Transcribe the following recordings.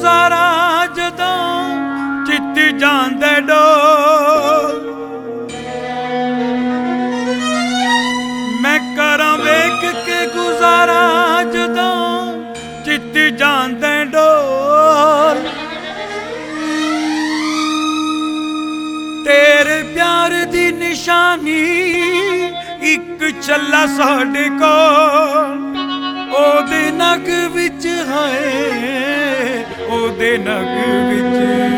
गुजारा जदों चित जांदे डोल। मैं करां वेख के गुजारा जदों चित जांदे डोल। तेरे प्यार दी निशानी इक चला साडे कोल। ओदे नग विच है ओदे नग विच,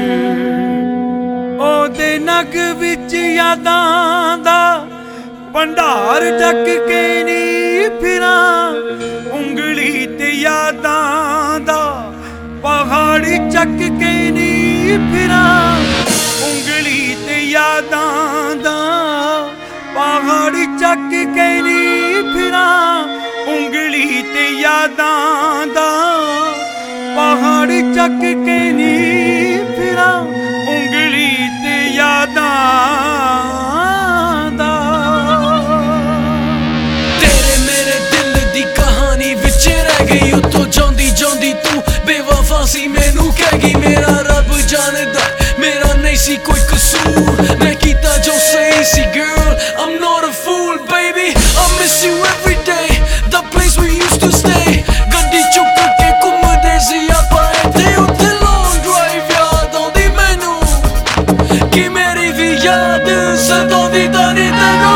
ओदे नग विच यादां दा भंडार चक के नी फिरां। उंगली ते यादां दा पहाड़ चक के नी फिरां। उंगली ते यादां दा पहाड़ चक के नी फिरां। उंगली ते यादां दा पहाड़ चक के नी फिरां। उंगली ते यादां दा। तेरे मेरे दिल दी कहानी विच रह गई। उतों जांदी जांदी तू बेवफा सी मैनू कह गई। मेरा रब जानदा मेरा नहीं सी कोई कसूर। मैं कीता जो सही सी girl, I'm not a fool baby, I miss you every day, the place we used to stay। गड्डी चुक के घुमदे सी आपां इत्थे उत्थे long drive। याद आउंदी मैनू कि मेरी भी याद सताउंदी तारी तैनू।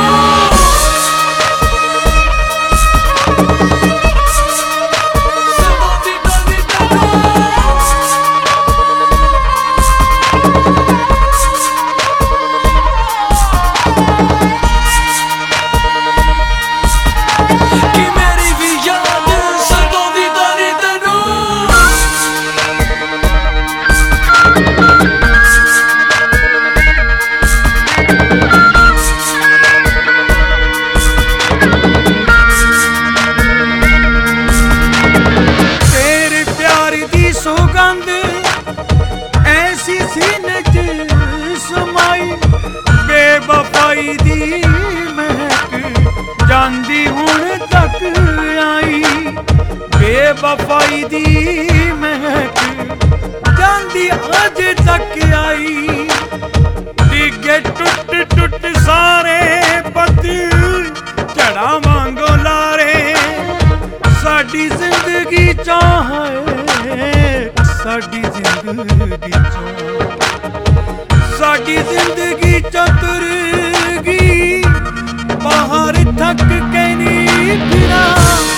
सुगंध ऐसी सीने च समाई। बेवफाई दी महक जांदी हुण तक आई। बेवफाई दी महक जांदी अजे तक आई। डिगे टुट टुट सारे पत झड़ा वांगो लारे। साडी जिंदगी चाहे साडी जिंदगी साडी जिंदगी चतुर गई। बाहर थक के नी फिरां।